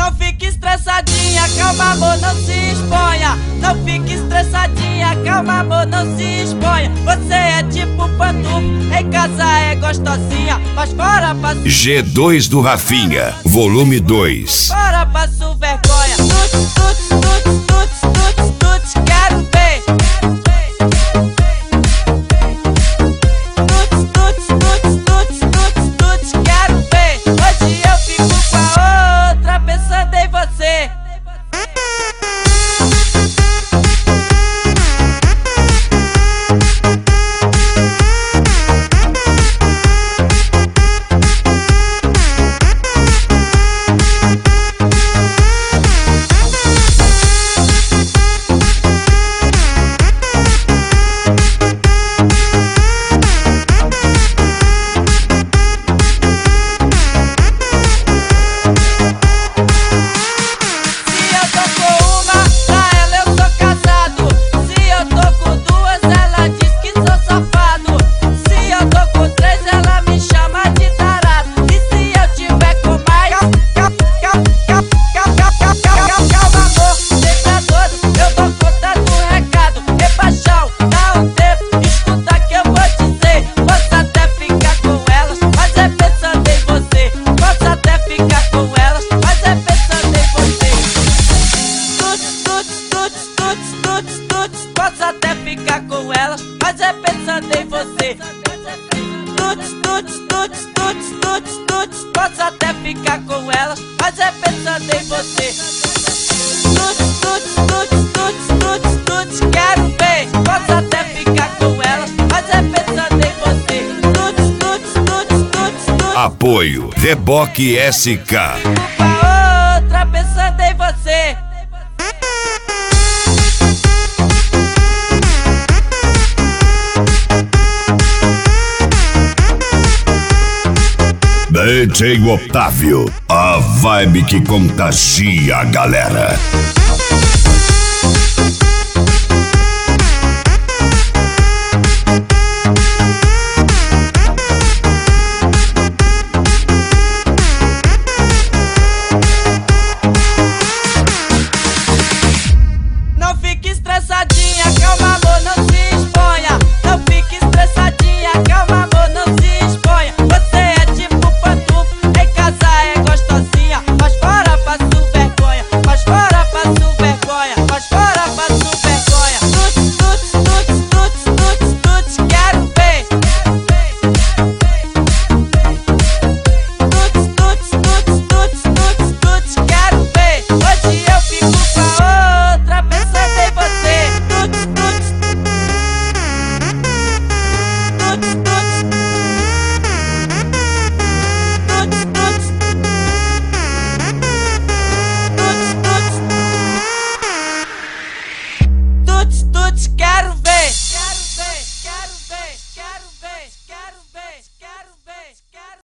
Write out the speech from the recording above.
Não fique estressadinha, calma amor, não se exponha. Não fique estressadinha, calma amor, não se exponha. Você é tipo pantufo, em casa é gostosinha, mas fora passo... G2 do Rafinha, volume 2. Fora passo vergonha. Tuts, tuts, tuts, tuts, tuts, tuts, quero ver. Tuts, tuts, tuts, tuts, tuts, tuts, quero ver. Hoje eu fico com a outra pensando em você. Posso até ficar com elas, mas é pensando em você. Tuts, tuts, tuts, tuts, tuts, tuts. Posso até ficar com elas, mas é pensando em você. Tuts, tuts, tuts, tuts, tuts, tuts, quero ver. Posso até ficar com elas, mas é pensando em você. Tuts, tuts, tuts, tuts, tuts. Apoio Reboque SK. Uma outra pensando em você. DJ Otávio, a vibe que contagia a galera. Não fique estressadinha, calma amor, não se exponha. Não fique estressadinha, calma amor, não se exponha. Você é tipo pantufo, em casa é gostosinha, mas fora passo vergonha, mas fora passo vergonha, mas fora passo vergonha. Tuts, tuts, tuts, tuts, tuts, tuts, quero ver. Tuts, tuts, tuts, tuts, tuts, tuts, quero ver. Hoje eu fico com a outra pensando em você. Tuts, tuts, tuts, tuts, tuts, tuts, tuts, tuts, tuts, quero